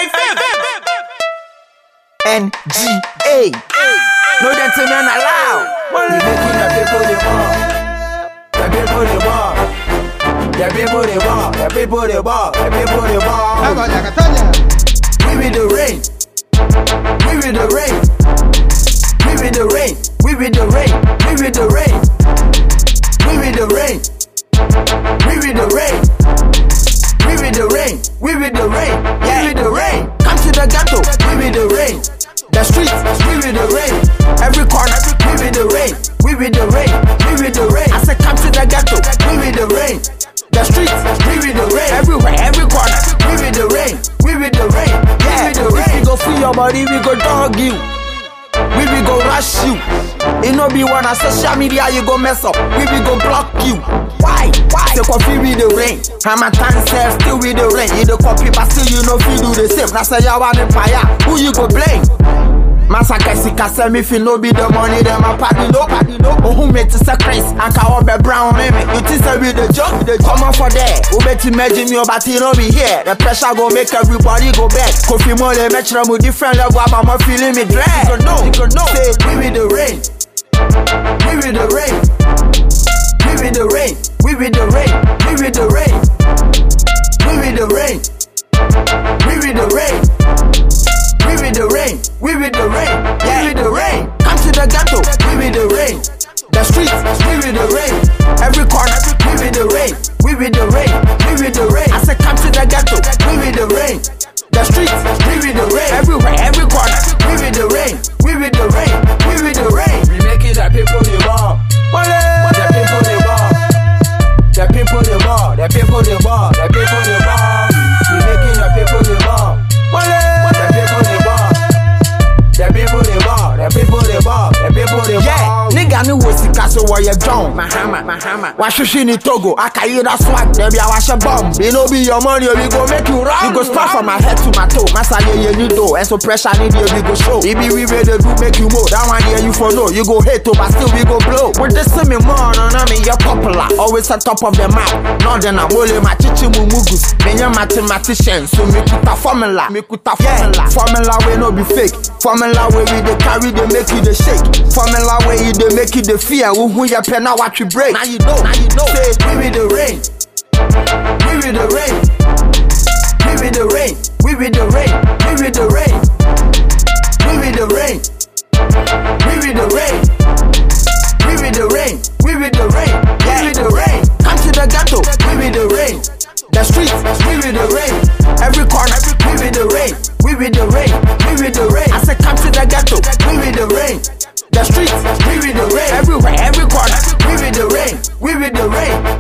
NGA. No gentlemen allowed. We making the people the ball. The people the ball. The people the ball. The people the ball. The people the ball. We with the rain. We with the rain. We with the rain. We with the rain. We with the rain. We with the rain. We with the rain. We with the rain. We with the rain. Yeah, with the rain. Come to the ghetto. We with the rain. The streets. We with the rain. Every corner. We with the rain. We with the rain. We with the rain. I said come to the ghetto. We with the rain. The streets. We with the rain. Everywhere. Every corner. We with the rain. We with the rain. Yeah, with the rain. If you go free your body, we go dog you. We will go rush you. It no be one on social media you go mess up. We will go block you. Why? Say coffee with the rain. Hamatan self still with the rain. You the copy but still you know feel do the same. Now say you want empire. Who you go blame? Massacre sika say me fi no be the money them a party no. Oh who made to sacrifice and can be brown me. You think say with the joke come on for that. Who bet imagine me but he no be here. The pressure go make everybody go back. Coffee more they match them with different level. I'm feeling me drag. You can know. Say we with the rain. We with the rain. We with the rain. We with the rain. We with the rain. We with the rain. We with the rain. We with the rain. We with the rain. Yeah, with the rain. Come to the ghetto. We with the rain. The streets. We with the rain. Every corner. We with the rain. We with the rain. We with the rain. I said come to the ghetto. We with the rain. The streets. We with the rain. Everywhere. Every corner. We with the rain. We with the rain. We with the rain. We making the people the ball. The people the ball. The people the ball. The people the ball. The people the ball. We making the people the ball. The people the ball. The people the ball. The people the ball. The people the ball. Yeah, nigga ni wo sika so wo ye John. Mahama. Wa shishi ni Togo. Akayira swag. Dem ya wa she bomb. It no be your money. We go make you run. You go start from my head to my toe. Massa ye ni do. And so pressure ni there we go show. Baby we ready do make you move. That one here you for know. You go hate to but still we go blow. With this me more no me you popular. Always on top of the map. Not then I will my chichi mumugus. Me your mathematician. So me put a formula. Formula we no be fake. Formula where we dey carry they make you the shake. Formula where you dey make you the fear. Who ya pen now what you break. Now you know. Say we with the rain. We with the rain. We with the rain. We with the rain. We with the rain. We with the rain. We with the rain. We with the rain. We with the rain. Yeah, with the rain. Come to the ghetto. We with the rain. The streets. We with the rain. Every corner. We with the rain. We with the rain. We with the rain. I said come to the ghetto. We with the rain. The streets. We with the rain. Everywhere. Every corner. We with the rain. We with the rain.